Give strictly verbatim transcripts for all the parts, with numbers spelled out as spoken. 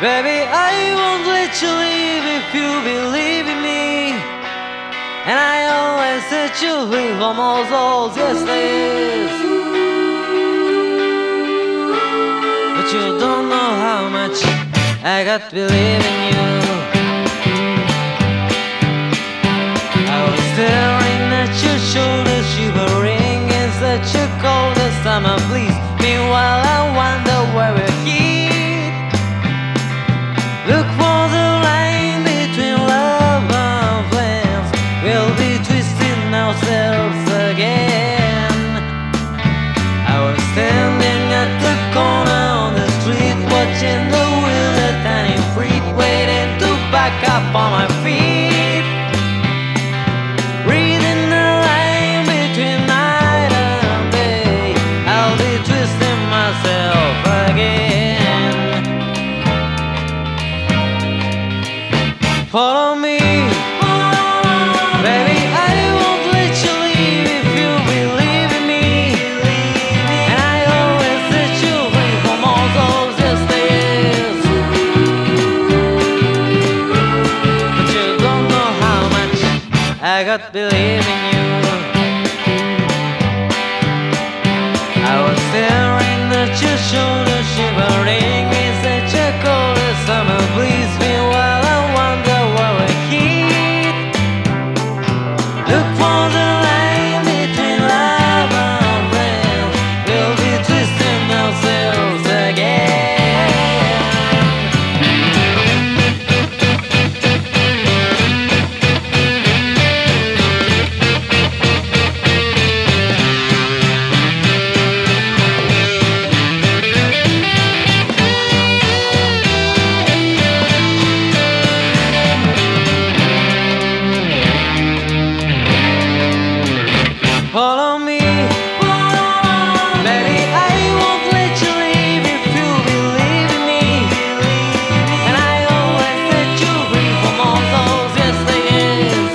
Baby, I won't let you leave if you believe in me. And I always set you free from all those yesterdays. But you don't know how much I got to believe in you. I was staring at your shoulders, shivering in such a cold summer breeze. Meanwhile I wonder where we're heat. Look for the line between love and flames. We'll be twisting ourselves again. I was standing at the corner on the street, watching the wheels turning free, waiting to back up on my feet. Reading the line between night and day, I'll be twisting myself again. Follow me, baby, I won't let you leave if you believe in me. And I always set you free from all those yesterdays. But you don't know how much I got to believe in you. I was staring at your shoulder, shivering in such a cold summer breeze. Meanwhile I wonder where we heat. Look for the line between love and friends. We'll be twisting ourselves again. Follow me, baby, I won't let you leave if you believe in me. And I always set you free from all those yesterdays.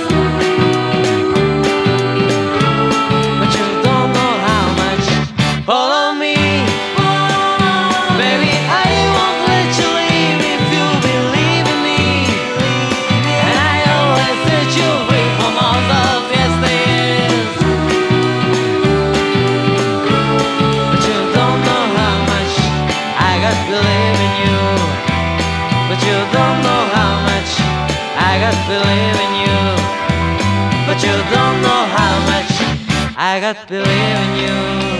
But you don't know how much. Follow me, baby, I won't let you leave if you believe in me. And I always set you free from all those yesterdays. Believe in you, but you don't know how much I got to believe in you. But you don't know how much I got to believe in you.